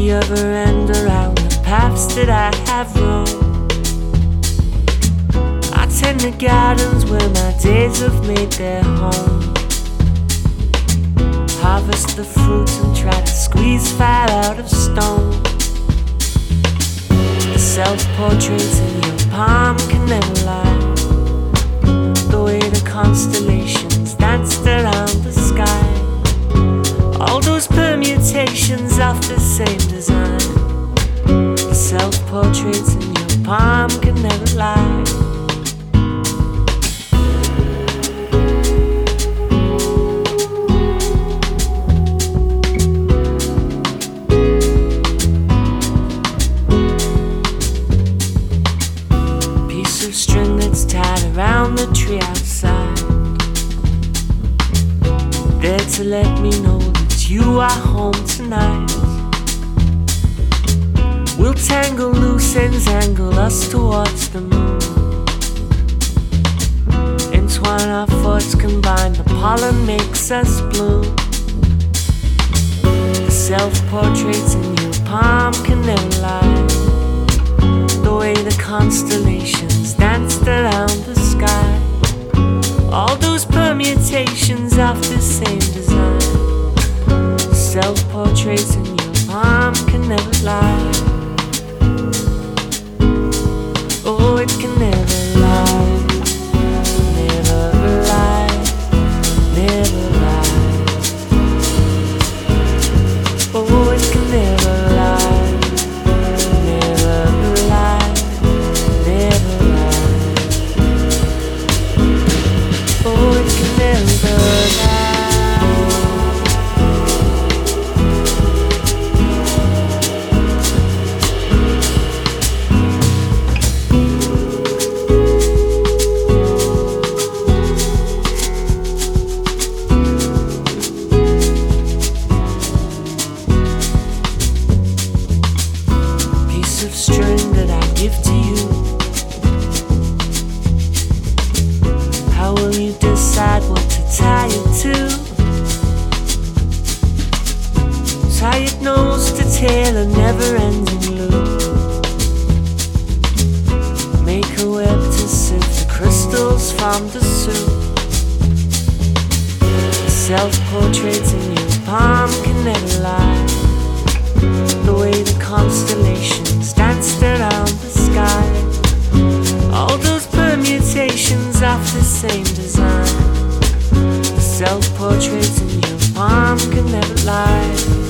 the other end around the paths that I have roamed. I tend the gardens where my days have made their home. Harvest the fruits and try to squeeze fire out of stone. The self-portraits in your palm can never lie. The way the constellations danced around the sky. All those permutations of the same design. The self-portraits in your palm can never lie. Piece of string that's tied around the tree outside, there to let me know you are home tonight. We'll tangle loose ends, angle us towards the moon. Entwine our thoughts, combine, the pollen makes us bloom. The self-portraits in your palm can never lie. The way the constellations danced around the sky. All those permutations of the same design. Self-portraits in your palm can never lie. Oh, it can never lie. Never lie. Never lie. Oh, it can never lie. Never lie. Never lie. Oh, it can never lie. String that I give to you. How will you decide what to tie it to? Tie it nose to tail, a never-ending loop. Make a web to sift the crystals from the soup. The self-portraits in your palm can never lie. The way the constellations danced around the sky. All those permutations of the same design. The self-portraits in your palm can never lie.